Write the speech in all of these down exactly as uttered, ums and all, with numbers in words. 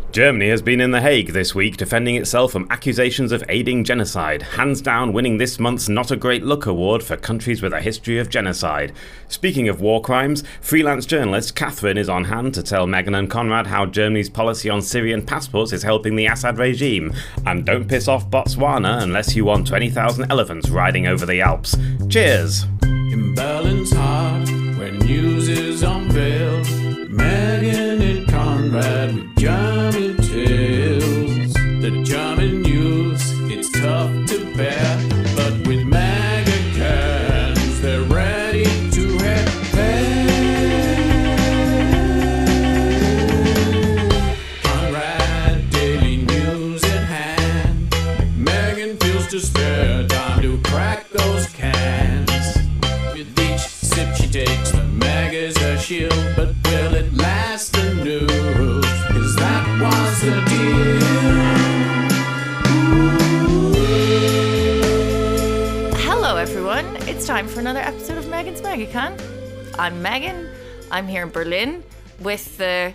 Germany has been in The Hague this week defending itself from accusations of aiding genocide, hands down winning this month's Not a Great Look award for countries with a history of genocide. Speaking of war crimes, freelance journalist Catherine is on hand to tell Megan and Conrad how Germany's policy on Syrian passports is helping the Assad regime. And don't piss off Botswana unless you want twenty thousand elephants riding over the Alps. Cheers! In Berlin's heart, where news is unveiled, Megan and Conrad with German tales. The German news, it's tough to bear, but with Megacans, they're ready to head there. Conrad, daily news at hand. Megan feels to spare, time to crack those cans. With each sip she takes, the Meg is her shield, but will it last the news? Cause that was the deal. Hello everyone, it's time for another episode of Megan's Megacan. I'm Megan, I'm here in Berlin with the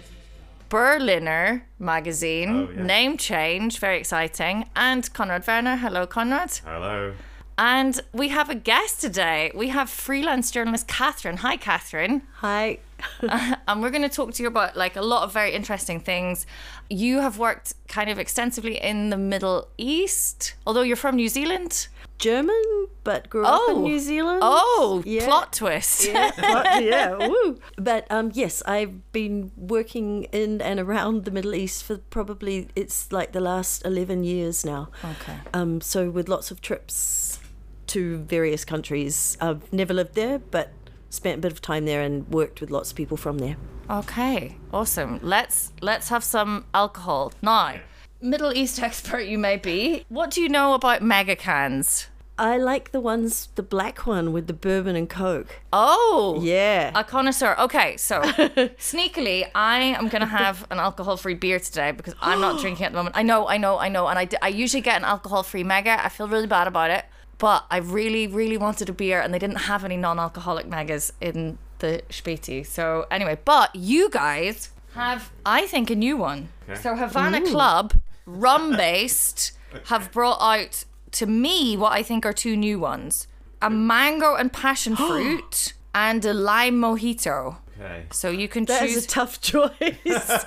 Berliner magazine, Oh, yeah. name change, very exciting, and Konrad Werner. Hello Konrad. Hello. And we have a guest today. We have freelance journalist Catherine. Hi Catherine. Hi. And we're going to talk to you about like a lot of very interesting things. You have worked kind of extensively in the Middle East, although you're from New Zealand. German, but grew up in New Zealand. Oh, Yeah. plot twist. Yeah, but- yeah, woo. But um, yes, I've been working in and around the Middle East for probably, it's like the last eleven years now. Okay. Um, so with lots of trips to various countries. I've never lived there, but spent a bit of time there and worked with lots of people from there. Okay, awesome. Let's let's have some alcohol. Now, Middle East expert you may be. What do you know about mega cans? I like the ones, the black one with the bourbon and Coke. Oh, Yeah. a connoisseur. Okay, so sneakily, I am going to have an alcohol-free beer today because I'm not drinking at the moment. I know, I know, I know. And I, d- I usually get an alcohol-free mega. I feel really bad about it. But I really, really wanted a beer and they didn't have any non-alcoholic megas in the Späti. So anyway, but you guys have, I think, a new one. Okay. So Havana Club, rum-based, have brought out, to me, what I think are two new ones. A mango and passion fruit and a lime mojito. Okay. So you can That choose... is a tough choice.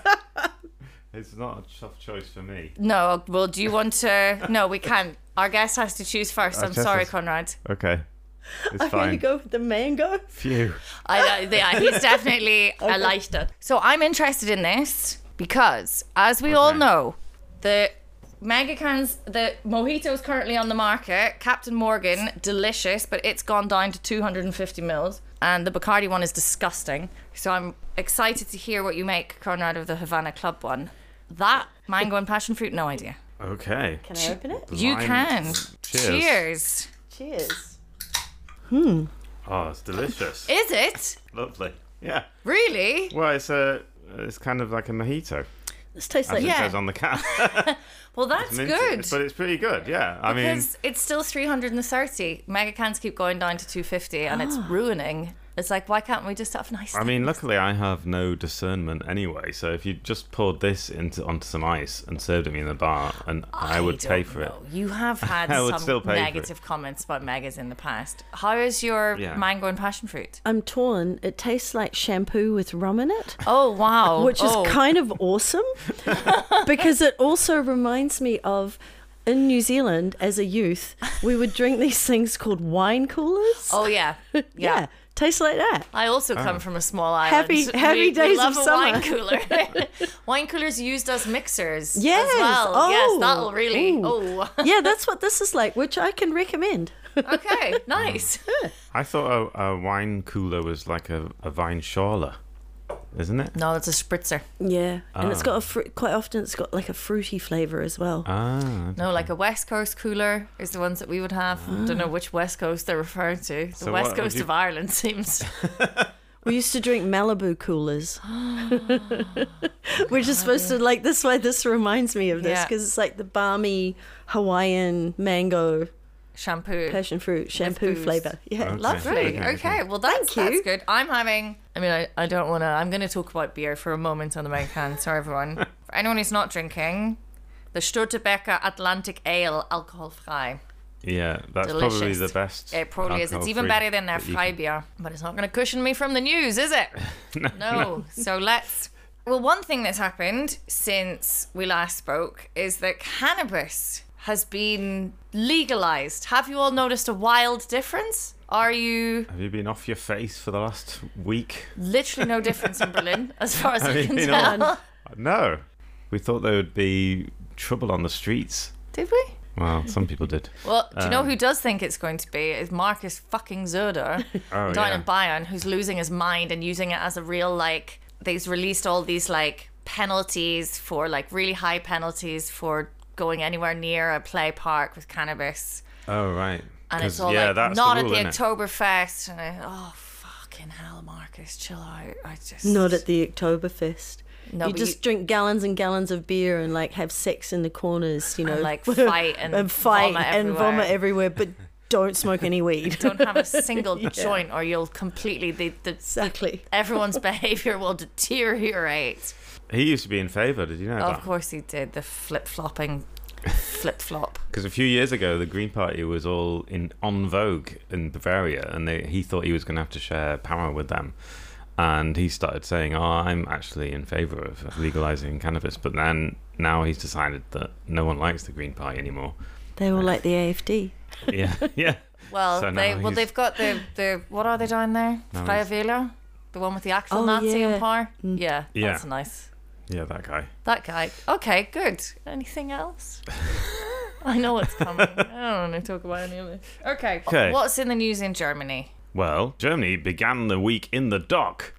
It's not a tough choice for me. No, well, do you want to... No, we can't. Our guest has to choose first. I'm guess sorry, that's- Conrad. Okay. It's I'm going to fine. go with the mango. Phew. I know, yeah, he's definitely a lighter. So I'm interested in this because, as we all Okay. know, the mega cans, the mojito is currently on the market. Captain Morgan, delicious, but it's gone down to two hundred fifty mils. And the Bacardi one is disgusting. So I'm excited to hear what you make, Conrad, of the Havana Club one. That mango and passion fruit, no idea. Okay. Can I open it? You Lime- can. Cheers. Cheers. Cheers. Oh, it's delicious. Is it? Lovely. Yeah. Really? Well, it's a, it's kind of like a mojito, This tastes as like it Yeah. says on the can. Well, that's Minty, good. but it's pretty good. Yeah. I mean, Because it's still three hundred thirty. Mega cans keep going down to two fifty and it's ruining. It's like, why can't we just have nice I mean, things? luckily I have no discernment anyway. So if you just poured this into onto some ice and served it me in the bar, and I, would don't pay for know. it. You have had I would some still pay for it. negative comments about megas in the past. How is your Yeah. mango and passion fruit? I'm torn. It tastes like shampoo with rum in it, Oh, wow. which oh. is kind of awesome because it also reminds me of in New Zealand as a youth, we would drink these things called wine coolers. Oh, yeah. Yeah. yeah, tastes like that. I also Oh. come from a small island. Happy- happy we, days we love of a summer. wine cooler. Wine coolers used as mixers Yes. as well. Oh. Yes, that'll really... Ooh. Oh, Yeah, that's what this is like, which I can recommend. okay. Nice. I thought a, a wine cooler was like a, a wine schorle, isn't it? No, it's a spritzer. Yeah, and it's Ah. got a fru- quite often it's got like a fruity flavor as well. Ah. No, like a West Coast cooler is the ones that we would have. Don't know which West Coast they're referring to. The So West what have Coast you- of Ireland seems... We used to drink Malibu coolers, which is supposed to like this. Why this reminds me of this Yeah. because it's like the balmy Hawaiian mango Shampoo. passion fruit shampoo booze. flavor. Yeah, Okay. Lovely. Okay, Okay, okay. well that's, Thank you. that's good. I'm having, I mean, I, I don't want to, I'm going to talk about beer for a moment on the main can. Sorry, everyone. For anyone who's not drinking, the Stortebeker Atlantic Ale, alcohol-free. Yeah, that's Delicious. probably the best. It probably is. It's even alcohol-free better than their that you can- Freibier. But it's not going to cushion me from the news, is it? no, No. So let's... Well, one thing that's happened since we last spoke is that cannabis has been legalized. Have you all noticed a wild difference? Are you... Have you been off your face for the last week? Literally no difference in Berlin, as far as I Have you can been tell. on- No. We thought there would be trouble on the streets. Did we? Well, some people did. Well, do you know Um, who does think it's going to be? Is Marcus fucking Söder Oh, down yeah. in Bayern, who's losing his mind and using it as a real, like, they've released all these, like, penalties for, like, really high penalties for going anywhere near a play park with cannabis. Oh, right. And 'Cause, it's all yeah, like, that's not the rule, at the isn't it? Oktoberfest. And I, oh, fucking hell, Marcus, chill out. I just... Not at the Oktoberfest. No, you but just you- drink gallons and gallons of beer and like have sex in the corners, you know, And, like, fight and fight vomit and everywhere. vomit everywhere, but don't smoke any weed. Don't have a single joint or you'll completely... The, the, Exactly. everyone's behaviour will deteriorate. He used to be in favour, did you know Of that? course he did. The flip-flopping flip-flop. Because a few years ago, the Green Party was all in on vogue in Bavaria, and they, he thought he was going to have to share power with them. And he started saying, oh, I'm actually in favour of legalising cannabis. But then now he's decided that no one likes the Green Party anymore. They were like the A F D. Yeah, yeah. Well, So they now well he's- they've got the, the what are they down there? Now Freie he's- Wähler? The one with the actual Oh, Nazi yeah. in power? Yeah, Yeah. that's nice. Yeah, that guy. That guy. Okay, good. Anything else? I know what's coming. I don't want to talk about any of it. Okay. Okay. What's in the news in Germany? Well, Germany began the week in the dock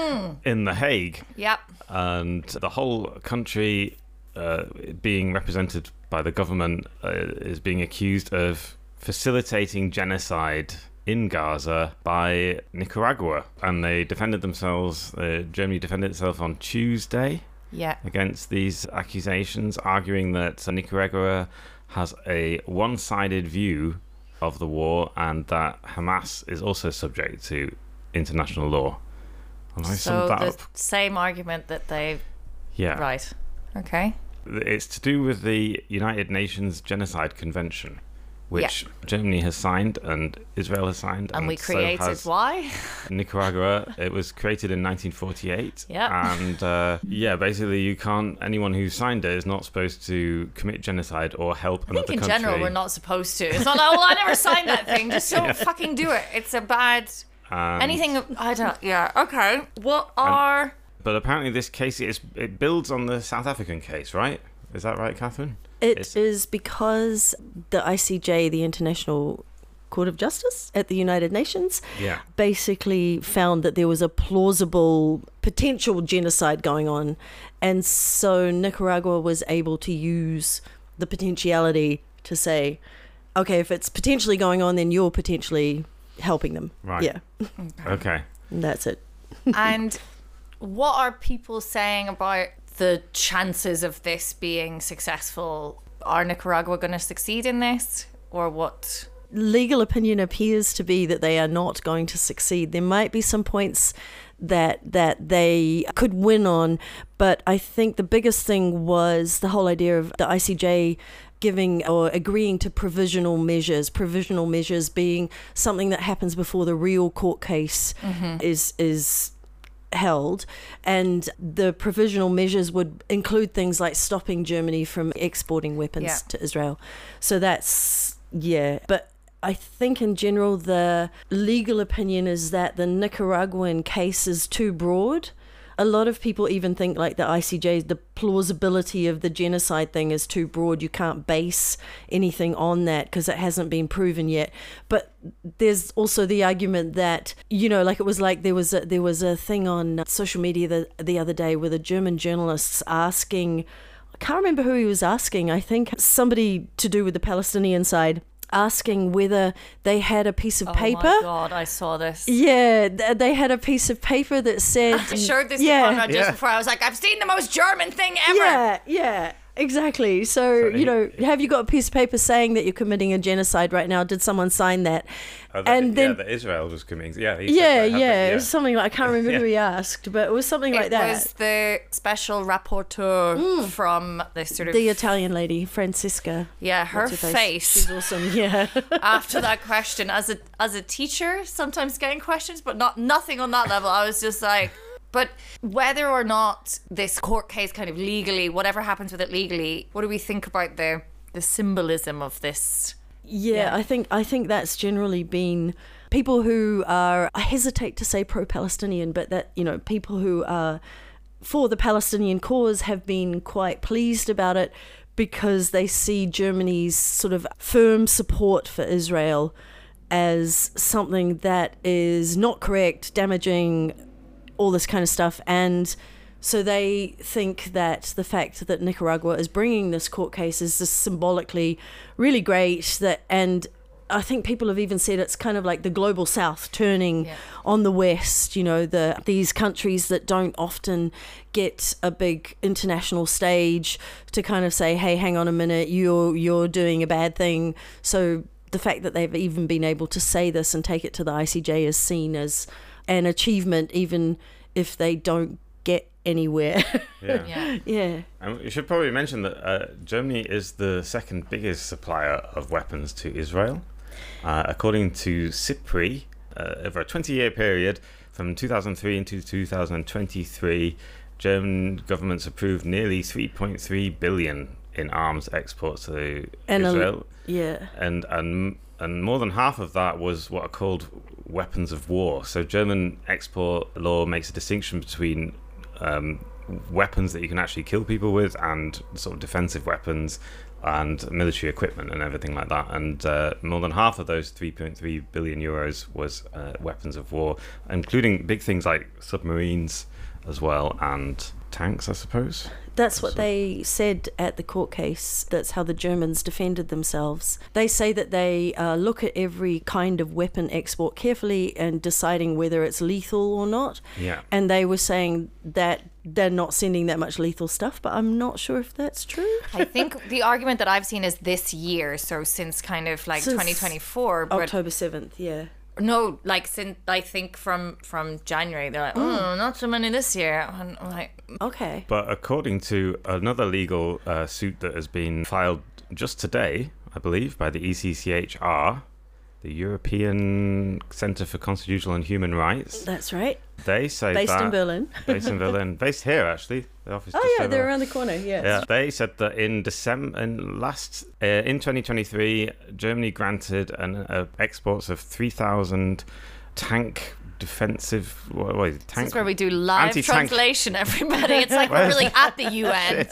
in The Hague, Yep. and the whole country uh, being represented by the government uh, is being accused of facilitating genocide in Gaza by Nicaragua, and they defended themselves. Uh, Germany defended itself on Tuesday Yeah. against these accusations, arguing that Nicaragua has a one-sided view of the war and that Hamas is also subject to international law. And I So summed that the up. same argument that they Yeah. right. Okay. It's to do with the United Nations Genocide Convention, which Germany has signed and Israel has signed. And we so created has why? Nicaragua. It was created in nineteen forty-eight. Yeah. And uh, yeah, basically, you can't. Anyone who signed it is not supposed to commit genocide or help I another think in country. general we're not supposed to. It's not like, well, I never signed that thing. Just don't fucking do it. It's a bad And- anything. I don't. Yeah. Okay. What are? But apparently, this case is it builds on the South African case, right? Is that right, Catherine? It It's- is because the I C J, the International Court of Justice at the United Nations, Yeah. basically found that there was a plausible potential genocide going on. And so Nicaragua was able to use the potentiality to say, okay, if it's potentially going on, then you're potentially helping them. Right. Yeah, Okay. and that's it. And what are people saying about the chances of this being successful? Are Nicaragua going to succeed in this, or what? Legal opinion appears to be that they are not going to succeed. There might be some points that that they could win on, but I think the biggest thing was the whole idea of the I C J giving or agreeing to provisional measures. Provisional measures being something that happens before the real court case is is held, and the provisional measures would include things like stopping Germany from exporting weapons Yeah. to Israel. So that's yeah, but I think in general the legal opinion is that the Nicaraguan case is too broad. A lot of people even think like the I C J, the plausibility of the genocide thing is too broad. You can't base anything on that because it hasn't been proven yet. But there's also the argument that, you know, like it was like there was a, there was a thing on social media the, the other day with a German journalists asking, I can't remember who he was asking, I think somebody to do with the Palestinian side, asking whether they had a piece of paper. Oh my god, I saw this. Yeah, th- they had a piece of paper that said. I showed this yeah, to Conrad just Yeah. before. I was like, I've seen the most German thing ever. Yeah, yeah. Exactly. So, So you he- know, have you got a piece of paper saying that you're committing a genocide right now? Did someone sign that? Oh, that, and then yeah, that Israel was committing. Yeah, he said Yeah, that, yeah, haven't- it was something like, I can't remember who he asked, but it was something like it that. was the special rapporteur from this sort of The Italian lady, Francesca. yeah, her What's her face She's awesome, yeah. after that question. As a as a teacher, sometimes getting questions, but not nothing on that level. I was just like, but whether or not this court case kind of legally, whatever happens with it legally, what do we think about the the symbolism of this? Yeah, Yeah. I think I think that's generally been people who are, I hesitate to say pro-Palestinian, but that, you know, people who are for the Palestinian cause have been quite pleased about it because they see Germany's sort of firm support for Israel as something that is not correct, damaging, all this kind of stuff. And so they think that the fact that Nicaragua is bringing this court case is just symbolically really great. That, and I think people have even said it's kind of like the global south turning Yeah. on the west, you know, the these countries that don't often get a big international stage to kind of say, hey, hang on a minute, you're you're doing a bad thing. So the fact that they've even been able to say this and take it to the I C J is seen as an achievement, even if they don't get anywhere. Yeah. Yeah. Yeah. And we should probably mention that uh, Germany is the second biggest supplier of weapons to Israel. Uh, according to SIPRI, uh, over a twenty-year period, from two thousand three into two thousand twenty-three, German governments approved nearly three point three billion in arms exports to And a- Israel. Yeah. and and and more than half of that was what are called weapons of war. So German export law makes a distinction between um, weapons that you can actually kill people with and sort of defensive weapons and military equipment and everything like that. And uh, more than half of those three point three billion euros was uh, weapons of war, including big things like submarines as well and tanks, I suppose. That's what So- they said at the court case. That's how the Germans defended themselves. They say that they uh, look at every kind of weapon export carefully and deciding whether it's lethal or not. Yeah. And they were saying that they're not sending that much lethal stuff, but I'm not sure if that's true. I think the argument that I've seen is this year, so since kind of like Since twenty twenty-four, but October seventh, yeah. no, like since I think from from January, they're like, oh, not so many this year. And I'm like, Okay. But according to another legal uh, suit that has been filed just today, I believe, by the E C C H R, the European Centre for Constitutional and Human Rights, That's right. they say Based that... in Berlin. Based in Berlin. Based here, actually. The office Oh, just yeah, over they're there. around the corner, yes. Yeah, they said that in December, in last, uh, in twenty twenty-three, Germany granted an uh, exports of three thousand tank defensive. What, what, tank? this is where we do live Anti-tank- translation, everybody. It's like we're really at the U N.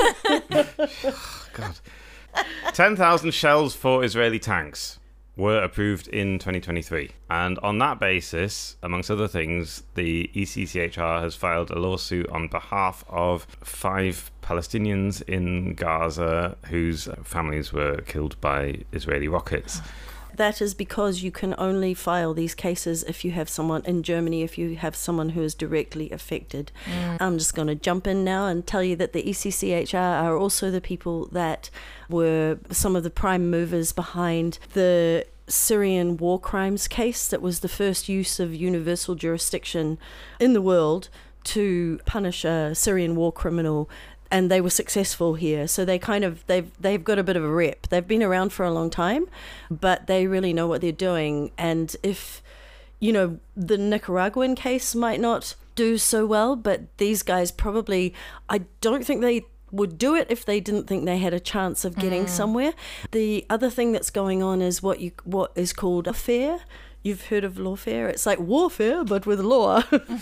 God. ten thousand shells for Israeli tanks were approved in twenty twenty-three. And on that basis, amongst other things, the E C C H R has filed a lawsuit on behalf of five Palestinians in Gaza whose families were killed by Israeli rockets. That is because you can only file these cases if you have someone in Germany, if you have someone who is directly affected. I'm just going to jump in now and tell you that the E C C H R are also the people that were some of the prime movers behind the Syrian war crimes case that was the first use of universal jurisdiction in the world to punish a Syrian war criminal. And they were successful here, so they kind of they've they've got a bit of a rep. They've been around for a long time, but they really know what they're doing. And if you know, the Nicaraguan case might not do so well, but these guys probably, I don't think they would do it if they didn't think they had a chance of getting somewhere. The other thing that's going on is what you what is called lawfare. You've heard of lawfare? It's like warfare, but with law.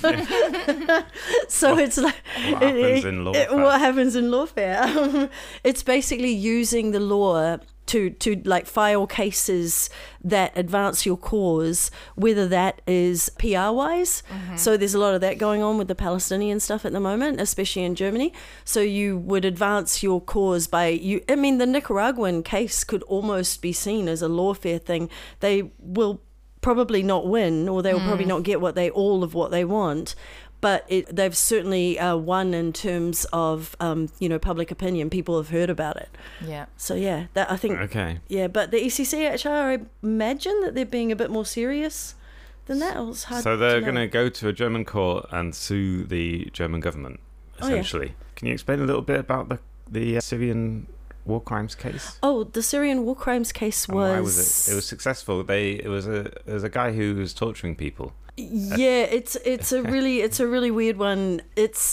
So it's like What happens in it- it- lawfare? what happens in lawfare? It's basically using the law to to like file cases that advance your cause, whether that is P R wise. So there's a lot of that going on with the Palestinian stuff at the moment, especially in Germany. So you would advance your cause by you. I mean, the Nicaraguan case could almost be seen as a lawfare thing. They will probably not win, or they will probably not get what they all of what they want, but it, they've certainly uh, won in terms of um, you know, public opinion. People have heard about it. Yeah. So yeah, that I think. Okay. Yeah, but the E C C H R, I imagine that they're being a bit more serious than that. It was hard So they're to know. going to go to a German court and sue the German government, Oh, yeah. essentially. Can you explain a little bit about the the uh, Syrian war crimes case? Oh, the Syrian war crimes case And was. why was it? It was successful. They it was a it was a guy who was torturing people. Yeah, it's it's a really it's a really weird one. It's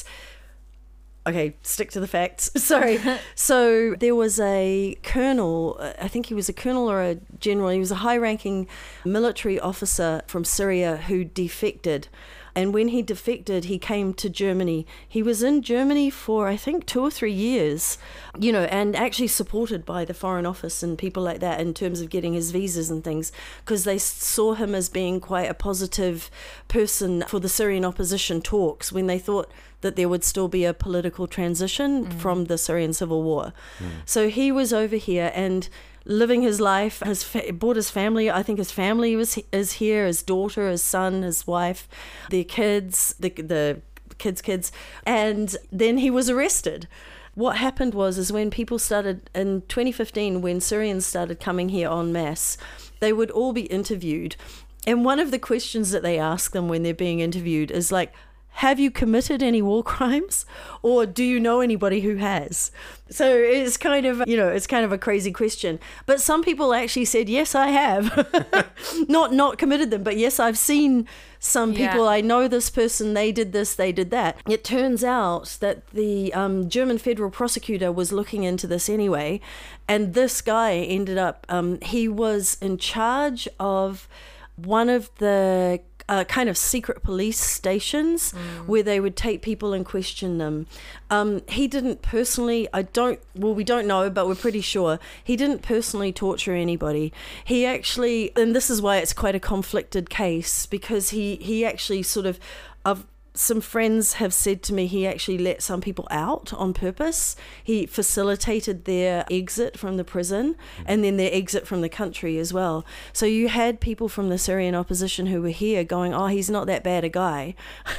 okay. Stick to the facts. Sorry. So there was a colonel. uh, I think he was a colonel or a general. He was a high-ranking military officer from Syria who defected. And when he defected, he came to Germany. He was in Germany for, I think, two or three years, you know, and actually supported by the Foreign Office and people like that in terms of getting his visas and things, because they saw him as being quite a positive person for the Syrian opposition talks when they thought that there would still be a political transition mm. from the Syrian civil war. Mm. So he was over here and living his life. His fa- brought his family. I think his family was is here. His daughter, his son, his wife, their kids, the the kids' kids, and then he was arrested. What happened was is when people started in twenty fifteen, when Syrians started coming here en masse, they would all be interviewed, and one of the questions that they ask them when they're being interviewed is like, have you committed any war crimes, or do you know anybody who has? So it's kind of, you know, it's kind of a crazy question. But some people actually said, yes, I have. not not committed them, but yes, I've seen some people. Yeah. I know this person, they did this, they did that. It turns out that the um, German federal prosecutor was looking into this anyway. And this guy ended up, um, he was in charge of one of the Uh, kind of secret police stations mm. where they would take people and question them. Um, he didn't personally, I don't, well, we don't know, but we're pretty sure, he didn't personally torture anybody. He actually, and this is why it's quite a conflicted case, because he, he actually sort of, of some friends have said to me he actually let some people out on purpose. He facilitated their exit from the prison and then their exit from the country as well. So you had people from the Syrian opposition who were here going, oh, he's not that bad a guy.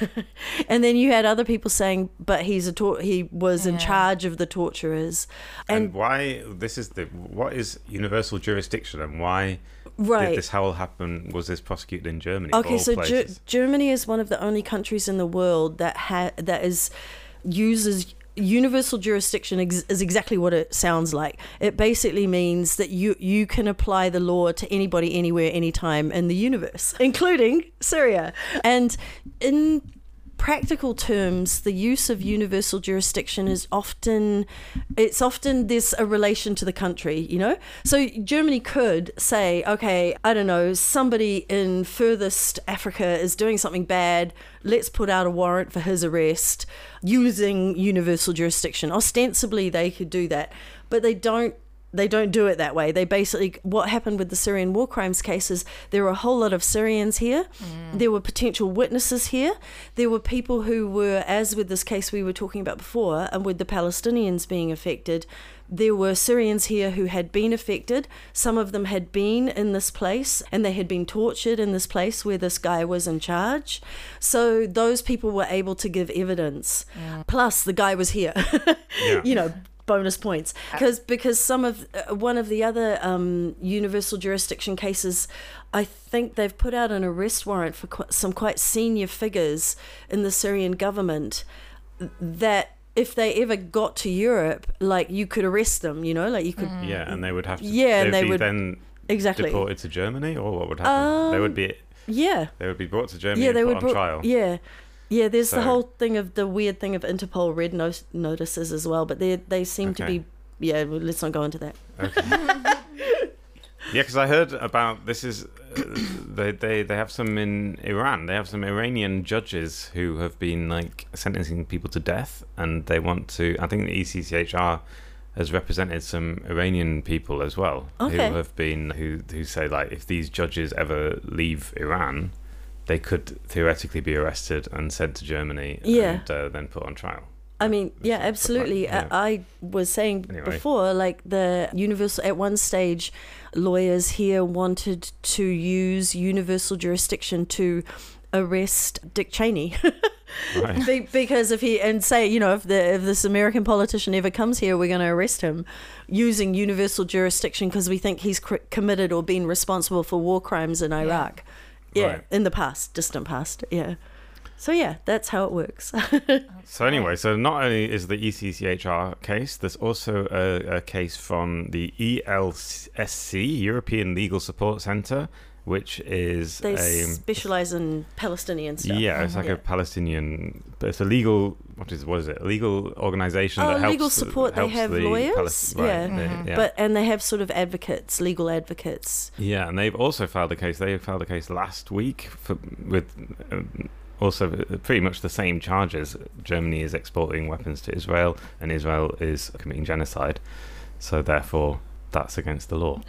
And then you had other people saying, but he's a tor- he was Yeah. in charge of the torturers. And, And, why this is the what is universal jurisdiction, and why right. did this whole happen? Was this prosecuted in Germany? of Okay, all so Ge- places? Germany is one of the only countries in the world that ha- that is uses universal jurisdiction ex- is exactly what it sounds like. It basically means that you you can apply the law to anybody, anywhere, anytime in the universe, including Syria. And in practical terms, the use of universal jurisdiction is often, it's often there's a relation to the country, you know? So Germany could say, okay, I don't know, somebody in furthest Africa is doing something bad, let's put out a warrant for his arrest using universal jurisdiction. Ostensibly, they could do that, but they don't They don't do it that way. They basically, what happened with the Syrian war crimes cases, there were a whole lot of Syrians here. Mm. There were potential witnesses here. There were people who were, as with this case we were talking about before, and with the Palestinians being affected, there were Syrians here who had been affected. Some of them had been in this place and they had been tortured in this place where this guy was in charge. So those people were able to give evidence. Yeah. Plus the guy was here, Yeah. you know, bonus points, because because some of uh, one of the other um, universal jurisdiction cases, I think they've put out an arrest warrant for qu- some quite senior figures in the Syrian government that if they ever got to Europe, like you could arrest them, you know, like you could. Mm. Yeah, and they would have to. Yeah, and they'd they be would then exactly deported to Germany, or what would happen? Um, they would be. Yeah. They would be brought to Germany Yeah, and they put would. on brought- trial. Yeah. Yeah, there's So- the whole thing of the weird thing of Interpol red no- notices as well, but they they seem to Okay. be. Yeah, well, let's not go into that. Okay. Yeah, because I heard about this is uh, they they they have some in Iran. They have some Iranian judges who have been like sentencing people to death, and they want to. I think the E C C H R has represented some Iranian people as well, Okay. who have been who who say like if these judges ever leave Iran, they could theoretically be arrested and sent to Germany Yeah. and uh, then put on trial. I mean, yeah, Stuff like- absolutely. yeah. I, I was saying Anyway. before, like the universal, at one stage, lawyers here wanted to use universal jurisdiction to arrest Dick Cheney. Right. Be- because if he and say, you know, if the if this American politician ever comes here, we're going to arrest him using universal jurisdiction because we think he's cr- committed or been responsible for war crimes in Iraq. Yeah, Right. in the past, distant past. Yeah. So yeah, that's how it works. So anyway, so not only is the E C C H R case, there's also a, a case from the E L S C, European Legal Support Centre, which is They a specialize in Palestinian stuff. yeah, it's like Yeah. a Palestinian, but it's a legal what is what is it? A legal organisation Oh, that helps legal support. They helps have the lawyers. Palis- right, Yeah. they- yeah. But and they have sort of advocates, legal advocates. Yeah, and they've also filed a case. They filed a case last week for, with um, also pretty much the same charges. Germany is exporting weapons to Israel, and Israel is committing genocide. So therefore, that's against the law.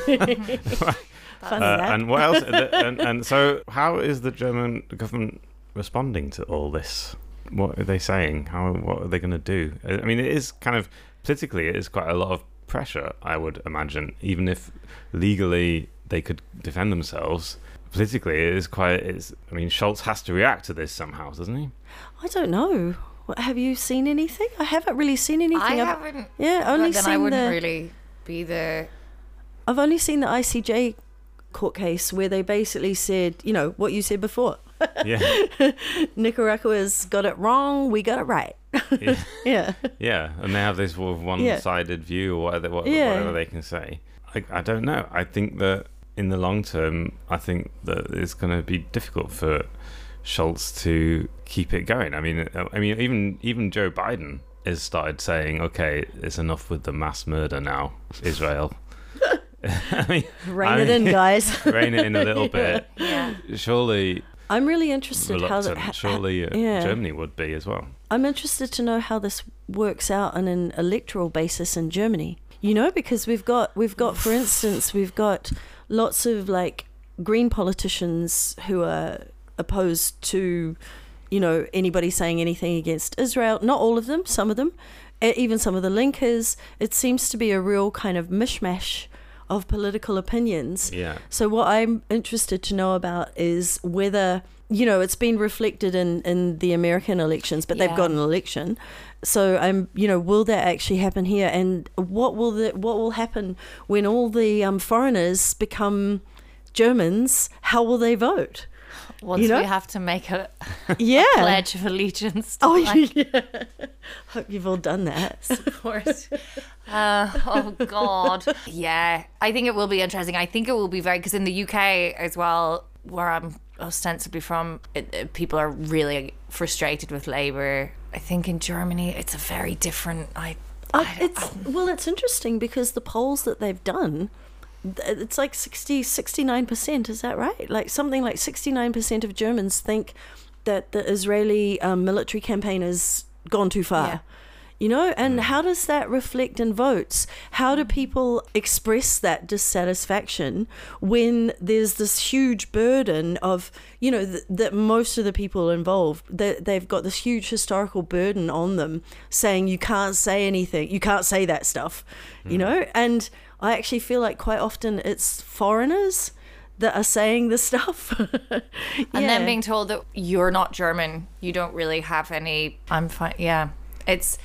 Funny Uh, that. and what else? the- and, and so, how is the German government responding to all this? What are they saying? How? What are they going to do? I mean, it is kind of politically, it is quite a lot of pressure. I would imagine, even if legally they could defend themselves. Politically, it is quite. It's. I mean, Scholz has to react to this somehow, doesn't he? I don't know. What, have you seen anything? I haven't really seen anything. I I've- haven't. Yeah, only But then seen I wouldn't the. really be the. I've only seen the I C J court case where they basically said, you know, what you said before. Yeah, Nicaragua's got it wrong. We got it right. yeah, Yeah. yeah. And they have this sort of one-sided view, or whatever, what- Yeah. whatever they can say. I, I don't know. I think that in the long term, I think that it's going to be difficult for Scholz to keep it going. I mean, I mean, even even Joe Biden has started saying, "Okay, it's enough with the mass murder now, Israel." I mean, Rein I it mean, in, guys. rein it in a little bit. Yeah. Surely, I'm really interested how reluctant. that. ha- Surely, uh, yeah. Germany would be as well. I'm interested to know how this works out on an electoral basis in Germany. You know, because we've got we've got, for instance, we've got lots of like green politicians who are opposed to, you know, anybody saying anything against Israel. Not all of them, some of them, e- even some of the Linkers. It seems to be a real kind of mishmash of political opinions. Yeah. So what I'm interested to know about is whether, you know, it's been reflected in, in the American elections, but they've Yeah. got an election. So I'm, you know, will that actually happen here? And what will the what will happen when all the um, foreigners become Germans? How will they vote? Once You know? we have to make a Yeah. pledge of allegiance. To Oh like, yeah. Hope you've all done that. support. Uh, oh God. Yeah, I think it will be interesting. I think it will be very because in the U K as well, where I'm ostensibly from, it, it, people are really frustrated with Labour. I think in Germany it's a very different. I. Uh, I it's well, it's interesting because the polls that they've done, th- it's like sixty, sixty-nine percent. Is that right? Like something like sixty-nine percent of Germans think that the Israeli um, military campaign has gone too far. Yeah. You know, and how does that reflect in votes? How do people express that dissatisfaction when there's this huge burden of, you know, th- that most of the people involved, that they've got this huge historical burden on them saying you can't say anything, you can't say that stuff, you know? And I actually feel like quite often it's foreigners that are saying this stuff. and then being told that you're not German, you don't really have any. I'm fine. Yeah, it's.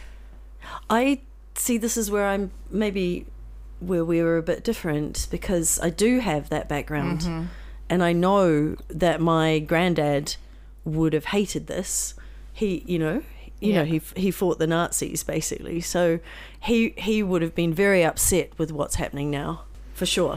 I see this is where I'm maybe where we were a bit different because I do have that background and I know that my granddad would have hated this. He, you know, you Yeah. know, he he fought the Nazis basically. So he he would have been very upset with what's happening now, for sure.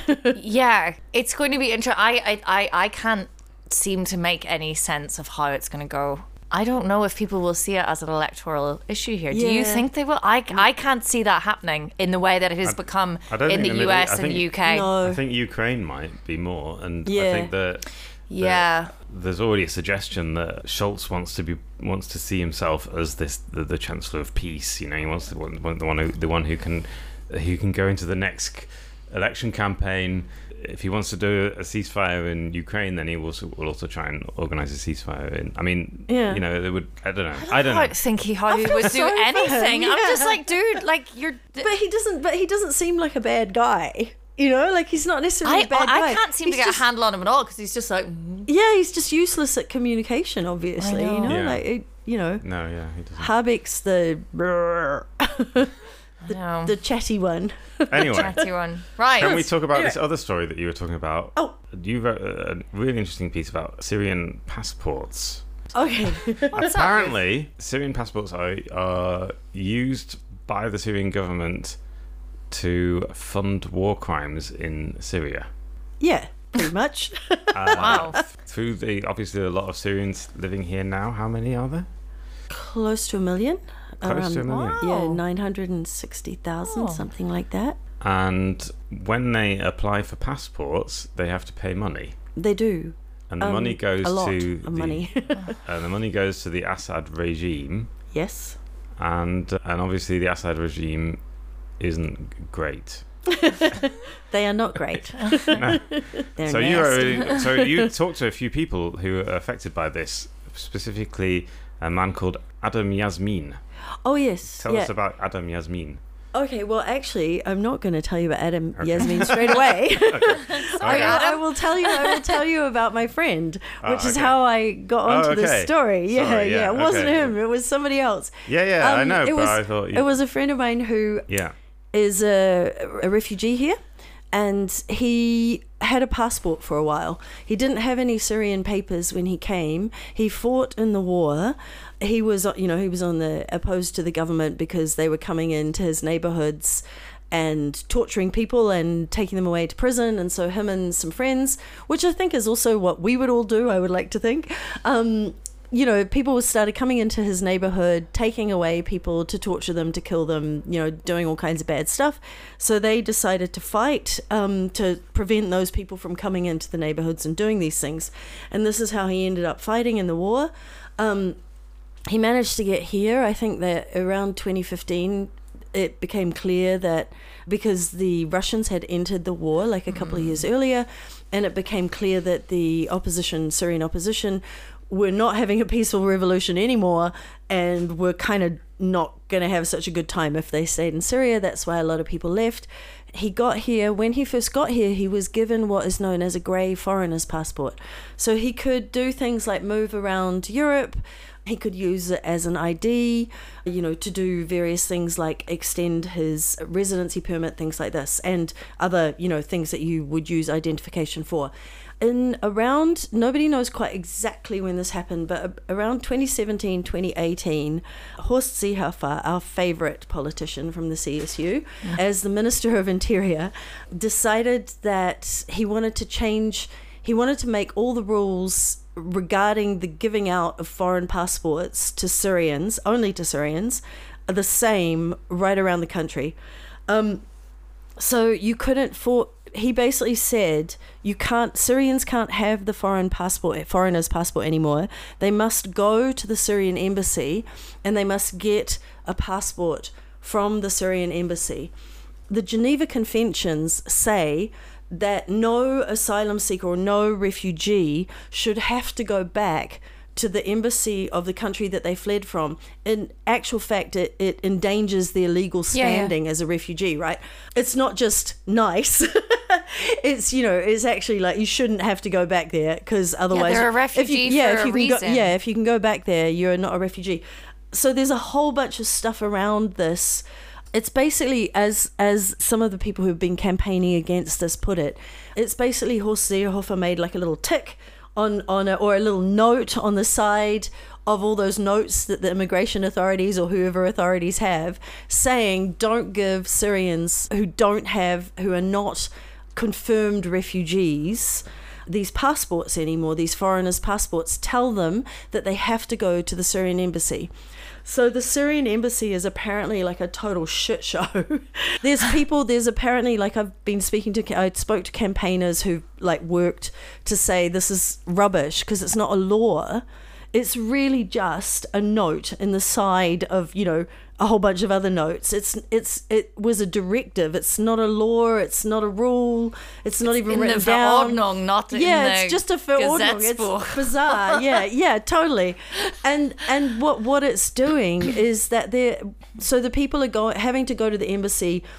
Yeah, it's going to be interesting. I, I, I, I can't seem to make any sense of how it's going to go. I don't know if people will see it as an electoral issue here. Do you Yeah. think they will? I, I can't see that happening in the way that it has become I don't in the think the U Middle- S I and think- the U K. No. I think Ukraine might be more, and I Yeah. think that Yeah. there's already a suggestion that Scholz wants to be wants to see himself as this the, the chancellor of peace. You know, he wants to want, want the one who the one who can who can go into the next election campaign. If he wants to do a ceasefire in Ukraine, then he will also, will also try and organise a ceasefire in. I mean, Yeah. you know, it would. I don't know. I don't know. I don't think he how he feel would do sorry for him, anything. I'm yeah. just like, dude, like you're. But he doesn't but he doesn't seem like a bad guy. You know, like he's not necessarily I, a bad guy. I can't seem He's to get just- a handle on him at all because he's just like, mm, Yeah, he's just useless at communication, obviously. I You know. know, Yeah. like, it, you know, No, yeah, he doesn't. Habeck's the no. the chatty one. Anyway, Chatty one. Right. can we talk about this other story that you were talking about? Oh. You wrote a really interesting piece about Syrian passports. Okay. What's up? Apparently, Syrian passports are, are used by the Syrian government to fund war crimes in Syria. Yeah, pretty much. Uh, Wow. Through the obviously a lot of Syrians living here now. How many are there? Close to a million. Close to a million. Yeah, Wow. nine hundred and sixty thousand, Oh. something like that. And when they apply for passports, they have to pay money, They do. and the Um, money goes a lot to of the, money. and the money goes to the Assad regime, Yes. and and obviously the Assad regime isn't great. They are not great. No. They're So you nasty. are, so you talked to a few people who are affected by this, specifically a man called Adam Yasmin. Oh yes. Tell yeah. us about Adam Yasmin. Okay, well, actually, I'm not going to tell you about Adam Okay. Yasmin straight away. Sorry, Okay. Adam. I will tell you. I will tell you about my friend, Oh, which is okay. how I got Oh, onto okay. this story. Yeah, Sorry, yeah, yeah, It wasn't okay. him. It was somebody else. Yeah, yeah, I Um, know, it but was, I thought you. It was a friend of mine who yeah. is a, a refugee here, and he had a passport for a while. He didn't have any Syrian papers when he came. He fought in the war. He was, you know, he was on the opposed to the government because they were coming into his neighborhoods and torturing people and taking them away to prison. And so him and some friends, which I think is also what we would all do, I would like to think, um, you know, people started coming into his neighborhood, taking away people to torture them, to kill them, you know, doing all kinds of bad stuff. So they decided to fight um, to prevent those people from coming into the neighborhoods and doing these things. And this is how he ended up fighting in the war. Um, he managed to get here. I think that around twenty fifteen, it became clear that because the Russians had entered the war like a couple of years earlier, and it became clear that the opposition, Syrian opposition, were not having a peaceful revolution anymore and were kind of not going to have such a good time if they stayed in Syria. That's why a lot of people left. He got here, when he first got here, he was given what is known as a grey foreigner's passport. So he could do things like move around Europe. He could use it as an I D, you know, to do various things like extend his residency permit, things like this, and other, you know, things that you would use identification for. In around, nobody knows quite exactly when this happened, but around twenty seventeen, twenty eighteen, Horst Seehofer, our favourite politician from the C S U, as the Minister of Interior, decided that he wanted to change, he wanted to make all the rules regarding the giving out of foreign passports to Syrians, only to Syrians, are the same right around the country. Um, so you couldn't for he basically said you can't Syrians can't have the foreign passport foreigner's passport anymore. They must go to the Syrian embassy and they must get a passport from the Syrian embassy. The Geneva Conventions say that no asylum seeker or no refugee should have to go back to the embassy of the country that they fled from. In actual fact, it, it endangers their legal Yeah, yeah. standing as a refugee, right? It's not just nice. It's, you know, it's actually like you shouldn't have to go back there because otherwise... they're a if you, refugee yeah, for if a you can go, reason. yeah, if you can go back there, you're not a refugee. So there's a whole bunch of stuff around this. It's basically, as as some of the people who've been campaigning against this put it, it's basically Horst Seehofer made like a little tick on, on a, or a little note on the side of all those notes that the immigration authorities or whoever authorities have saying don't give Syrians who don't have, who are not confirmed refugees these passports anymore, these foreigners' passports. Tell them that they have to go to the Syrian embassy. So the Syrian embassy is apparently like a total shit show. There's people, there's apparently, like I've been speaking to, I spoke to campaigners who like worked to say this is rubbish because it's not a law. It's really just a note in the side of, you know, a whole bunch of other notes. It's it's it was a directive. It's not a law. It's not a rule. It's not even in written the down. Verordnung, not in Yeah, the it's just a Verordnung. Gesetzbuch. It's bizarre. Yeah, yeah, totally. And and what what it's doing is that they're so the people are going having to go to the embassy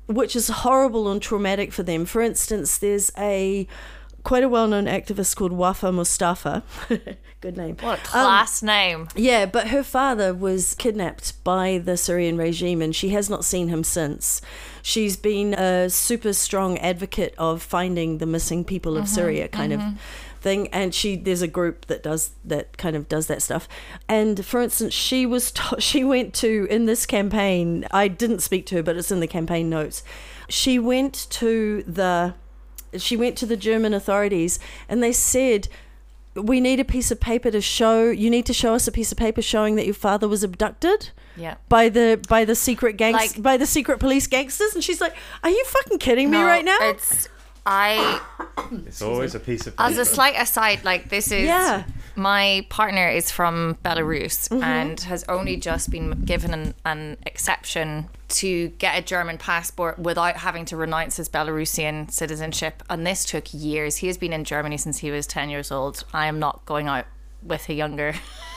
which is horrible and traumatic for them. For instance, there's a quite a well-known activist called Wafa Mustafa. Good name. What a class um, name. Yeah, but her father was kidnapped by the Syrian regime and she has not seen him since. She's been a super strong advocate of finding the missing people of mm-hmm, Syria kind mm-hmm. of thing, and she there's a group that does that kind of does that stuff. And for instance, she was to- she went to in this campaign, I didn't speak to her, but it's in the campaign notes. She went to the she went to the German authorities and they said, we need a piece of paper to show, you need to show us a piece of paper showing that your father was abducted yeah. by the by the secret gangs like, by the secret police gangsters. And she's like, are you fucking kidding me no, right now? It's I It's always a piece of paper. As a slight aside, like this is yeah. my partner is from Belarus mm-hmm. and has only just been given an, an exception to get a German passport without having to renounce his Belarusian citizenship, and this took years. He has been in Germany since he was ten years old. I am not going out with a younger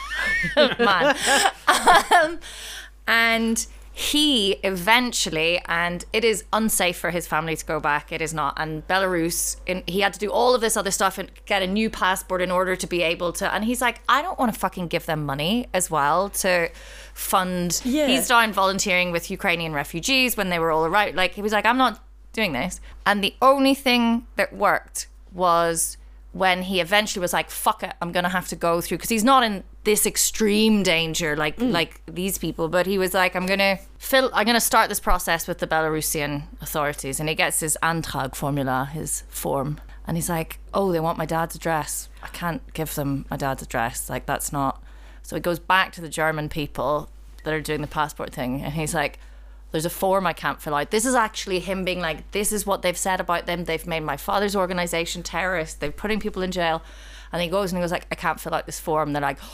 man. um, and he eventually, and it is unsafe for his family to go back, it is not, and Belarus, in, he had to do all of this other stuff and get a new passport in order to be able to, and he's like, I don't want to fucking give them money as well to fund, yeah. he's down volunteering with Ukrainian refugees when they were all around, like he was like, I'm not doing this. And the only thing that worked was when he eventually was like, fuck it, I'm gonna have to go through, because he's not in this extreme danger like mm. like these people, but he was like, I'm gonna fill I'm gonna start this process with the Belarusian authorities. And he gets his Antrag formula, his form, and he's like, oh, they want my dad's address, I can't give them my dad's address, like that's not. So he goes back to the German people that are doing the passport thing, and he's like, there's a form I can't fill out. This is actually him being like, this is what they've said about them, they've made my father's organization terrorist, they're putting people in jail. And he goes and he goes like, I can't fill out this form. They're like,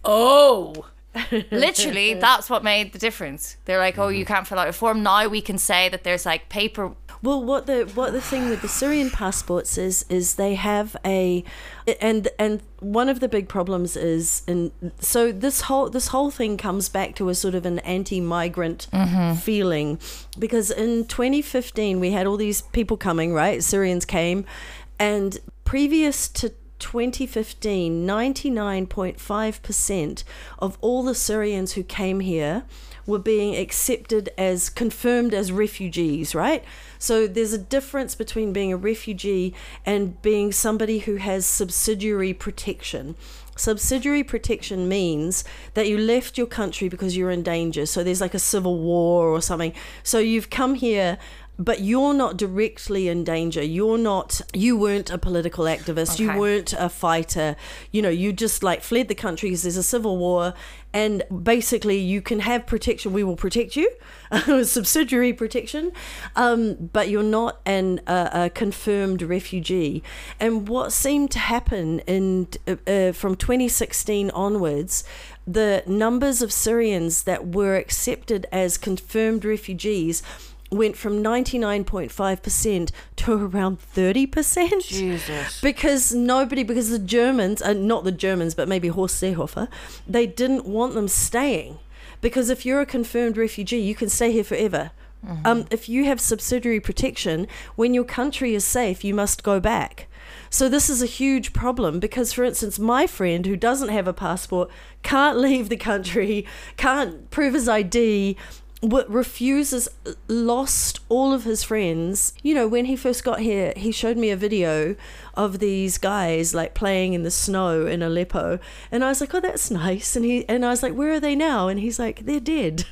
oh, literally that's what made the difference. They're like, oh, you can't fill out a form, now we can say that there's like paper. Well, what the what the thing with the Syrian passports is is they have a, and and one of the big problems is, and so this whole this whole thing comes back to a sort of an anti-migrant mm-hmm. feeling, because in twenty fifteen we had all these people coming, right? Syrians came, and previous to twenty fifteen, ninety-nine point five percent of all the Syrians who came here were being accepted as confirmed as refugees, right? So there's a difference between being a refugee and being somebody who has subsidiary protection. Subsidiary protection means that you left your country because you're in danger. So there's like a civil war or something. So you've come here, but you're not directly in danger. You're not, you weren't a political activist. Okay. You weren't a fighter. You know, you just like fled the country because there's a civil war, and basically you can have protection. We will protect you, subsidiary protection, um, but you're not an, uh, a confirmed refugee. And what seemed to happen in uh, from twenty sixteen onwards, the numbers of Syrians that were accepted as confirmed refugees went from ninety-nine point five percent to around thirty percent. Jesus. Because nobody, because the Germans, uh, not the Germans, but maybe Horst Seehofer, they didn't want them staying. Because if you're a confirmed refugee, you can stay here forever. Mm-hmm. Um, if you have subsidiary protection, when your country is safe, you must go back. So this is a huge problem because, for instance, my friend who doesn't have a passport can't leave the country, can't prove his I D, refuses, lost all of his friends. You know, when he first got here, he showed me a video of these guys like playing in the snow in Aleppo, and I was like, oh, that's nice. And he and I was like, where are they now? And he's like, they're dead.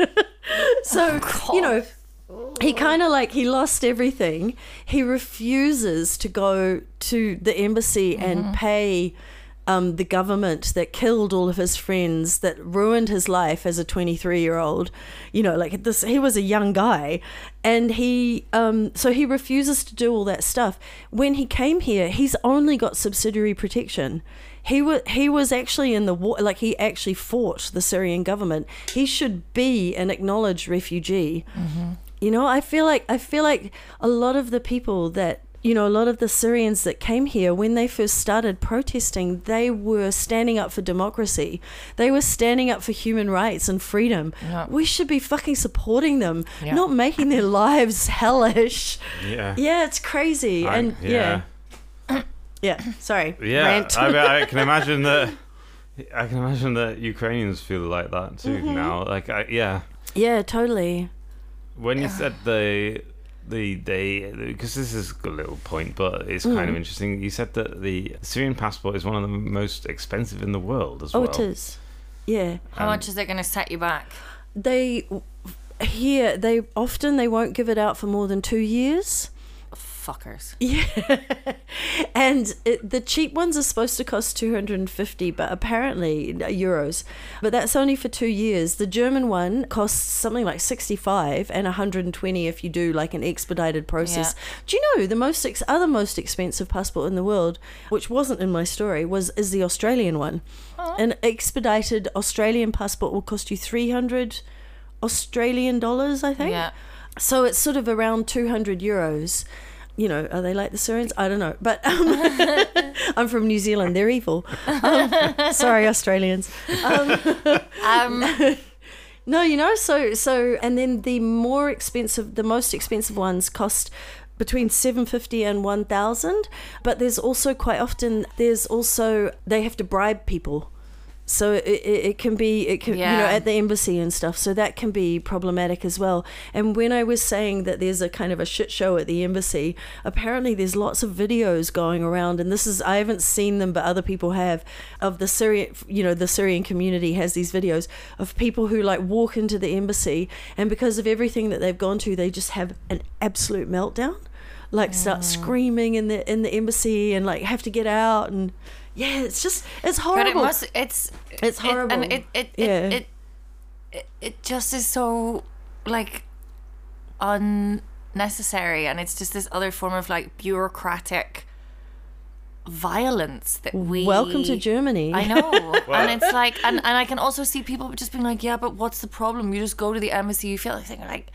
So oh, you know, he kind of like, he lost everything. He refuses to go to the embassy mm-hmm. and pay Um, the government that killed all of his friends, that ruined his life as a twenty-three year old, you know, like this, he was a young guy, and he, um, so he refuses to do all that stuff. When he came here, he's only got subsidiary protection. He was, he was actually in the war, like he actually fought the Syrian government. He should be an acknowledged refugee. Mm-hmm. You know, I feel like, I feel like a lot of the people that you know, a lot of the Syrians that came here, when they first started protesting, they were standing up for democracy. They were standing up for human rights and freedom. Yeah. We should be fucking supporting them, Yeah. not making their lives hellish. Yeah. Yeah, it's crazy. I- and yeah. yeah. Yeah, sorry. Yeah, Rant. I, mean, I can imagine that. I can imagine that Ukrainians feel like that too Mm-hmm. now. Like, I, yeah, Yeah, totally. when you said the the they because this is a little point, but it's Mm. kind of interesting. You said that the Syrian passport is one of the most expensive in the world as Oh, well. it is. Yeah. How much is it going to set you back? They here they often they won't give it out for more than two years. Fuckers. Yeah. And it, the cheap ones are supposed to cost two hundred fifty, but apparently euros. But that's only for two years. The German one costs something like sixty-five and one hundred twenty if you do like an expedited process. Yeah. Do you know the most ex- other most expensive passport in the world, which wasn't in my story, was is the Australian one. Oh. An expedited Australian passport will cost you three hundred Australian dollars, I think. Yeah. So it's sort of around two hundred euros. You know, are they like the Syrians? I don't know. But um, I'm from New Zealand. They're evil. Um, sorry, Australians. Um, Um, no, you know, so, so, and then the more expensive, the most expensive ones cost between seven hundred fifty and one thousand. But there's also quite often, there's also, they have to bribe people. So it, it, it can be, it can, you know, Yeah. at the embassy and stuff. So that can be problematic as well. And when I was saying that there's a kind of a shit show at the embassy, apparently there's lots of videos going around. And this is, I haven't seen them, but other people have, of the Syrian, you know, the Syrian community has these videos of people who like walk into the embassy. And because of everything that they've gone to, they just have an absolute meltdown. Like start screaming in the in the embassy and like have to get out. And yeah, it's just, it's but horrible. it must. It's. It's it- horrible. and it. It. Yeah. It, it. It. It just is so like unnecessary, and it's just this other form of like bureaucratic violence that we. Welcome to Germany. I know. And it's like, and, and I can also see people just being like, yeah, but what's the problem? You just go to the embassy, you feel like thinking like,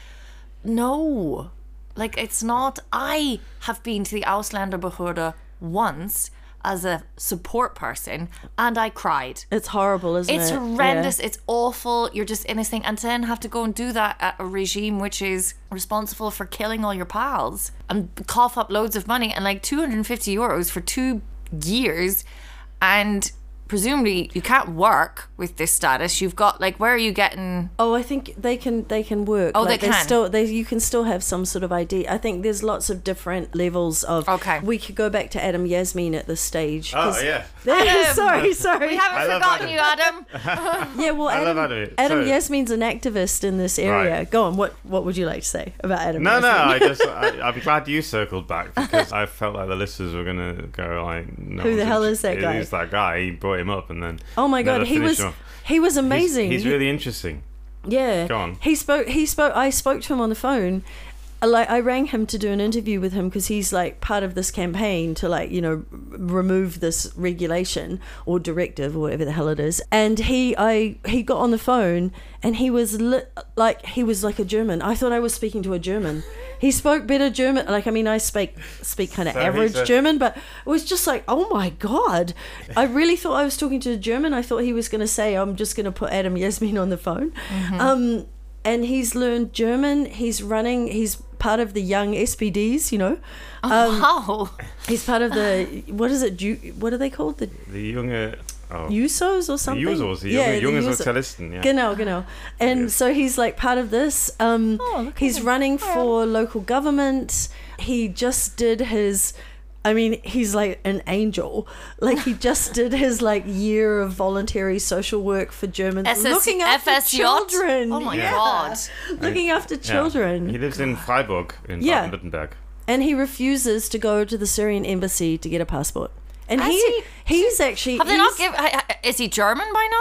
no. Like, it's not. I have been to the Ausländerbehörde once as a support person, and I cried. It's horrible, isn't It's it? horrendous. It's awful. You're just in this thing, and to then have to go and do that at a regime which is responsible for killing all your pals and cough up loads of money and like two hundred fifty euros for two years, and presumably you can't work with this status. You've got like, where are you getting? Oh, I think they can they can work. Oh, like they can. Still, they you can still have some sort of I D. I think there's lots of different levels of. Okay. We could go back to Adam Yasmin at this stage. 'cause- Oh yeah. Adam! sorry, sorry. We haven't I love forgotten Adam. you, Adam. Yeah, well, I love Adam, Adam. Adam So- Yasmin's an activist in this area. Right. Go on. What what would you like to say about Adam? No, no. Yasmin? I just, I, I'm glad you circled back because I felt like the listeners were gonna go like, no, Who the one's hell inter- is that guy? Who's that guy? He brought him up and then. Oh my never god, he finished was him off. he was He's- amazing. He's, He- really interesting. Yeah. Go on. He spoke. He spoke. I spoke to him on the phone. Uh, Like I rang him to do an interview with him because he's like part of this campaign to like you know r- remove this regulation or directive or whatever the hell it is. And he, I, he got on the phone and he was li- like he was like a German. I thought I was speaking to a German. He spoke better German. Like I mean, I speak speak kind of So he's average a- German, but it was just like, oh my god! I really thought I was talking to a German. I thought he was going to say, I'm just going to put Adam Yasmin on the phone. Um, and he's learned German. He's running. He's part of the young S P Ds. You know, um, Wow. he's part of the what is it? Ju- What are they called? The The junge. Oh. Jusos or something? Jusos, die Yeah, junge, the junge Juso- Sozialisten, yeah. Genau, genau. And Yes. so he's like part of this. Um, Oh, look at he's him. running for local government. He just did his. I mean, he's like an angel. Like he just did his like year of voluntary social work for Germans, S S looking after F S J? children. Oh my Yeah. God. looking after Yeah. children. He lives in Freiburg in Yeah. Baden-Württemberg. And he refuses to go to the Syrian embassy to get a passport. And Has he, he? he's actually Have they not he's- given? Is he German by now?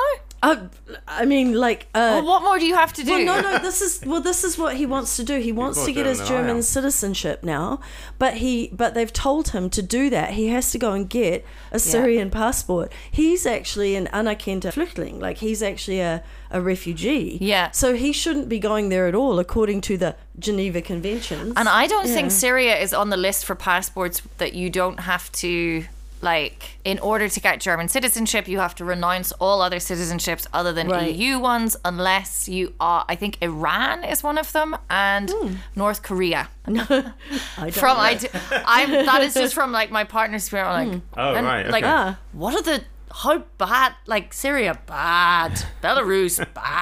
Uh, I mean, like. Uh, Well, what more do you have to do? Well, no, no. This is well. This is what he wants to do. He wants more to get German his than I German am. citizenship now, but he, but they've told him to do that. He has to go and get a Syrian passport. He's actually an anerkannter Flüchtling. Like he's actually a, a refugee. Yeah. So he shouldn't be going there at all, according to the Geneva Conventions. And I don't Yeah. think Syria is on the list for passports that you don't have to, like, in order to get German citizenship, you have to renounce all other citizenships other than Right. E U ones, unless you are, I think Iran is one of them, and North Korea. I don't From, know. I, d- I'm, that is just from, like, my partner's spirit. I'm like, Oh, and, right, Like, okay. Ah. what are the, how bad, like, Syria, bad. Belarus,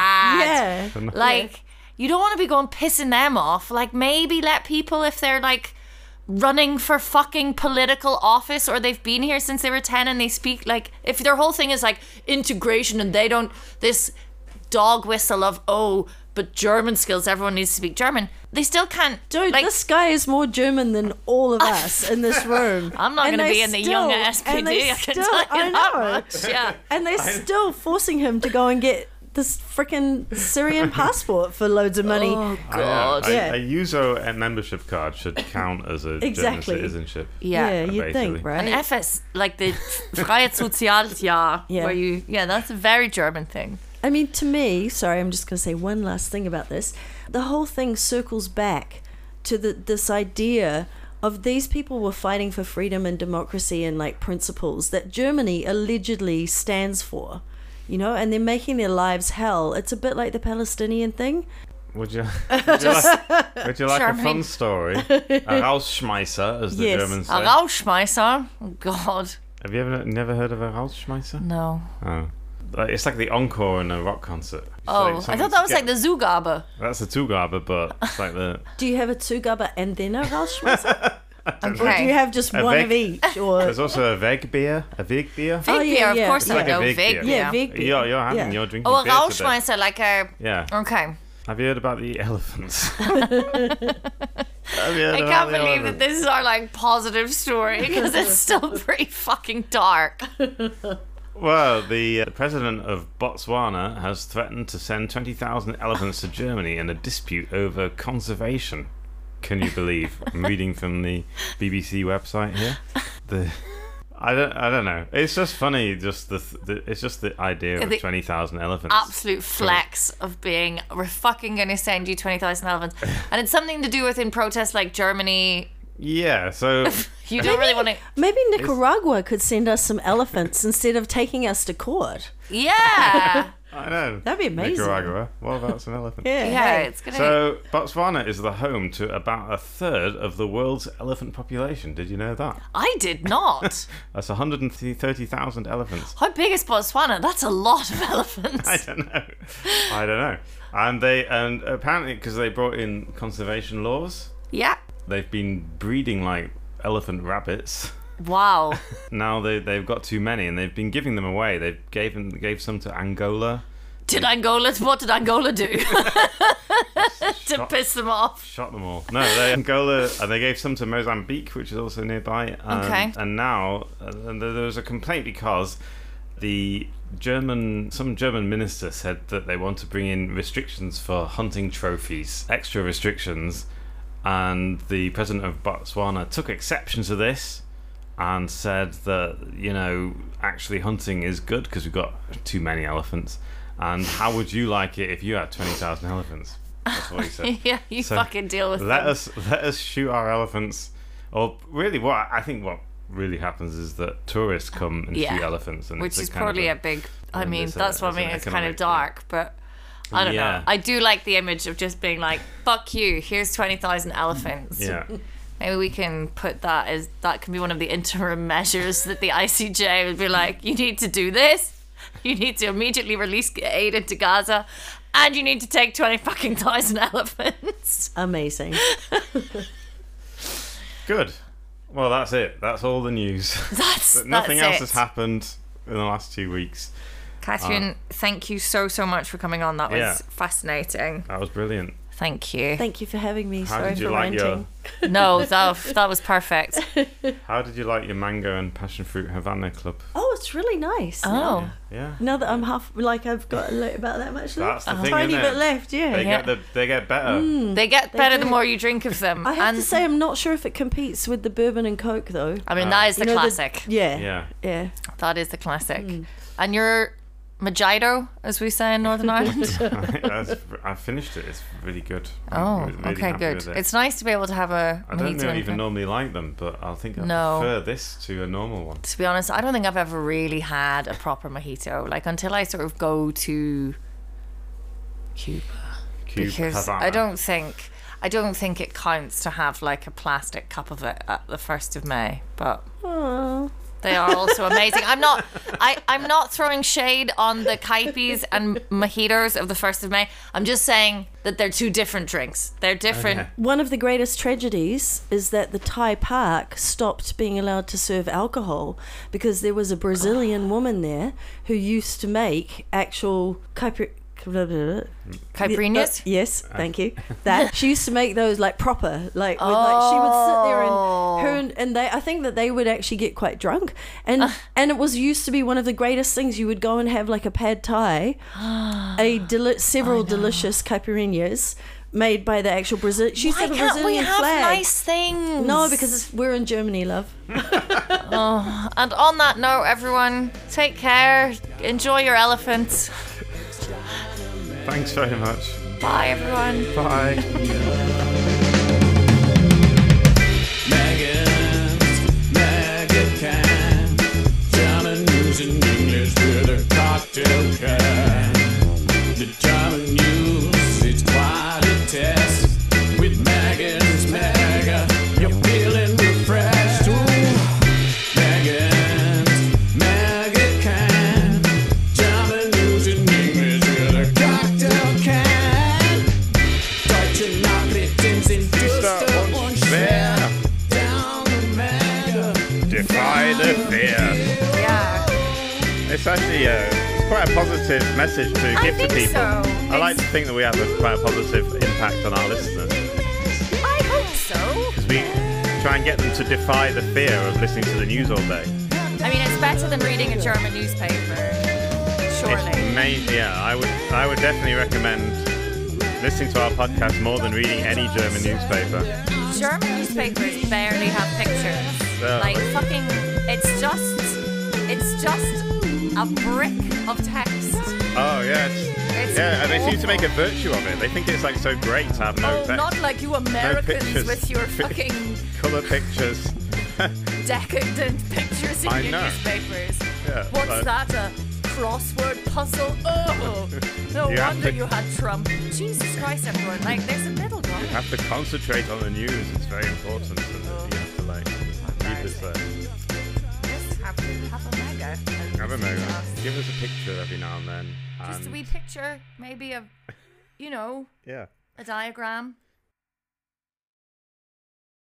bad. Yeah. Like, you don't want to be going pissing them off. Like, maybe let people, if they're like running for fucking political office or they've been here since they were ten and they speak, like, if their whole thing is like integration and they don't, this dog whistle of, oh, but German skills, everyone needs to speak German, they still can't. Dude, like, this guy is more German than all of us in this room. I'm not And going to they be in the still- young S P and they D, I can still- tell you I that know. much. Yeah. And they're still forcing him to go and get this freaking Syrian passport for loads of money. Oh, I know. God. A, Yeah. a U S O membership card should count as a Exactly. German citizenship. Yeah. yeah, you'd basically. think, right? An F S, like the Freiheitssozialjahr, Yeah. where you, yeah, that's a very German thing. I mean, to me, sorry, I'm just going to say one last thing about this. The whole thing circles back to the this idea of these people were fighting for freedom and democracy and like principles that Germany allegedly stands for, you know, and they're making their lives hell. It's a bit like the Palestinian thing. Would you, would you like, would you like a Germany. fun story? A Rausschmeißer, as the Yes. Germans say. A Rauschmeißer? Oh, God. Have you ever never heard of a Rausschmeißer? No. Oh. Like, it's like the encore in a rock concert. It's Oh, like I someone thought that was get- like the Zugabe. That's the Zugabe, but it's like the... Do you have a Zugabe and then a Rauschmeißer? Or do Okay. you have just A one Weg- of each? Or There's also a Wegbier, a Wegbier. Oh, Vig yeah, beer, yeah. of course It's you like a know. Vig Vig beer. beer. yeah, Vig beer. You're, you're having, Yeah. you're drinking Oh, a beer today. Rauschmeißer, like a... Yeah. Okay. Have you heard about the elephants? Have you heard I about can't the believe that elephants? this is our, like, positive story, because it's still pretty fucking dark. Well, the uh, president of Botswana has threatened to send twenty thousand elephants to Germany in a dispute over conservation. Can you believe? I'm reading from the B B C website here. The I don't I don't know. It's just funny. Just the, the it's just the idea of The twenty thousand elephants. Absolute flex of being, we're fucking going to send you twenty thousand elephants. And it's something to do with in protests like Germany. Yeah. So You don't really want to... maybe Nicaragua could send us some elephants instead of taking us to court. Yeah. I know That'd be amazing. Nicaragua. What about some elephants? Yeah. Yeah, hey. it's going to... So Botswana is the home to about a third of the world's elephant population. Did you know that? I did not. That's one hundred thirty thousand elephants. How big is Botswana? That's a lot of elephants. I don't know. I don't know. And they and apparently because they brought in conservation laws, Yeah. they've been breeding like elephant rabbits. Wow. Now they they've got too many and they've been giving them away. They gave them gave some to Angola. Did Angola... What did Angola do? to Shot- piss them off? Shot them all. No, they Angola, and they gave some to Mozambique, which is also nearby. And, Okay. And now uh, and there there was a complaint because the German, some German minister said that they want to bring in restrictions for hunting trophies, extra restrictions, and the president of Botswana took exception to this and said that, you know, actually hunting is good because we've got too many elephants. And how would you like it if you had twenty thousand elephants? That's what he said. Yeah, you So, fucking deal with let them. us let us shoot our elephants. Or really, what I think what really happens is that tourists come and Yeah. shoot elephants, and Which it's a is kind of probably a, a big... I and mean, it's a- that's what I it's mean. an It's kind of economic- dark, but... I don't Yeah. know. I do like the image of just being like, fuck you, here's twenty thousand elephants. Yeah, Maybe we can put that as, that can be one of the interim measures that the I C J would be like, you need to do this, you need to immediately release aid into Gaza, and you need to take twenty fucking thousand elephants. Amazing. good. Well, that's it. That's all the news. That's, But nothing that's else it. has happened in the last two weeks. Catherine, thank you so, so much for coming on. That was Yeah. fascinating. That was brilliant. Thank you. Thank you for having me. How Sorry did you for like ranting. your No, that, that was perfect. How did you like your mango and passion fruit Havana Club? Oh, it's really nice. Oh. Yeah. Now that I'm half, like I've got a li- about that much That's left. the A thing, tiny isn't bit it? left, yeah. They Yeah. get the, they get better. They get better the do. more you drink of them. I have and to say, I'm not sure if it competes with the bourbon and Coke, though. I mean, that is the You know, classic. yeah, Yeah. yeah. That is the classic. And your Mojito, as we say in Northern Ireland. That's- I finished it. It's really good. I'm Oh, really- really okay, happy good. with it. It's nice to be able to have a I don't mojito. know, in even it. normally like them, but I think I No. prefer this to a normal one. To be honest, I don't think I've ever really had a proper mojito. Like until I sort of go to Cuba, Cube because Havana. I don't think I don't think it counts to have like a plastic cup of it at the first of May. But Oh. they are also amazing. I'm not I, I'm not throwing shade on the Kaipis and mojitos of the first of May. I'm just saying that they're two different drinks. They're different. Okay. One of the greatest tragedies is that the Thai Park stopped being allowed to serve alcohol because there was a Brazilian woman there who used to make actual caipi- Caipirinhas? Uh, yes, thank you. That she used to make those like proper, like with, like she would sit there and her and, and they. I think that they would actually get quite drunk, and and it was used to be one of the greatest things. You would go and have like a pad thai, a deli- several delicious caipirinhas made by the actual Brazil. She used Why to have a can't we Brazilian have flag. nice things? No, because it's, we're in Germany, love. And on that note, everyone, take care. Enjoy your elephant. Thanks very much. Bye, everyone. Bye. Megan's Mega Can. German news in English with a cocktail can. The German news, it's quite a test. With Megan's Mega, you're feeling refreshed. Ooh. Megan's Mega Can. German news in English with a cocktail can. Deutsche Nachrichten sind düster und schwer. Down the Mega. Defy the fear. Yeah. It's actually uh, it's quite a positive message to I give to think people. so. I like to think that we have a quite a positive impact on our listeners I hope so. because we try and get them to defy the fear of listening to the news all day. I mean, it's better than reading a German newspaper. Surely. It may, yeah, I would I would definitely recommend listening to our podcast more than reading any German newspaper. German newspapers barely have pictures. No. Like fucking, it's just, it's just a brick of text. Oh yeah, it's, It's yeah, and they seem to awful. make a virtue of it. They think it's like so great to have no Oh, text. not like you Americans pictures. with your fucking Colour pictures. decadent pictures in I your know. newspapers. Yeah, What's like- that? A crossword puzzle? Oh, no You have wonder to- you had Trump. Jesus Christ, everyone! Like, there's a middle ground. You have to concentrate on the news. It's very important, and you have to like keep it there. Just have, have a mega. Have a mega. Give us a picture every now and then. Just a and- wee picture, maybe of, you know, Yeah. a diagram.